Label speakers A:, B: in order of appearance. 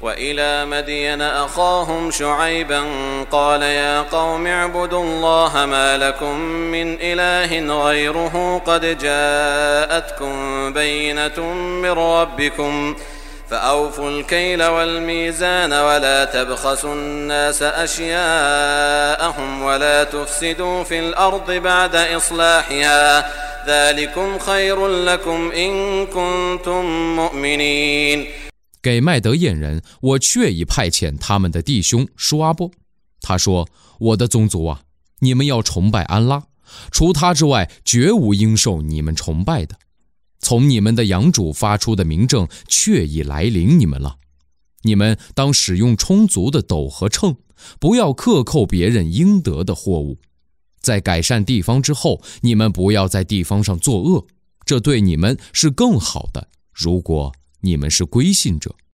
A: وإلى مدين أخاهم شعيبا قال يا قوم اعبدوا الله ما لكم من إله غيره قد جاءتكم بينة من ربكم فأوفوا الكيل والميزان ولا تبخسوا الناس أشياءهم ولا تفسدوا في الأرض بعد إصلاحها ذلكم خير لكم إن كنتم مؤمنين。
B: 给麦德衍人，我确已派遣他们的弟兄舒阿波。他说：我的宗族啊，你们要崇拜安拉，除他之外，绝无应受你们崇拜的。从你们的养主发出的明证确已来临你们了。你们当使用充足的斗和秤，不要克扣别人应得的货物。在改善地方之后，你们不要在地方上作恶，这对你们是更好的，如果你们是归信者。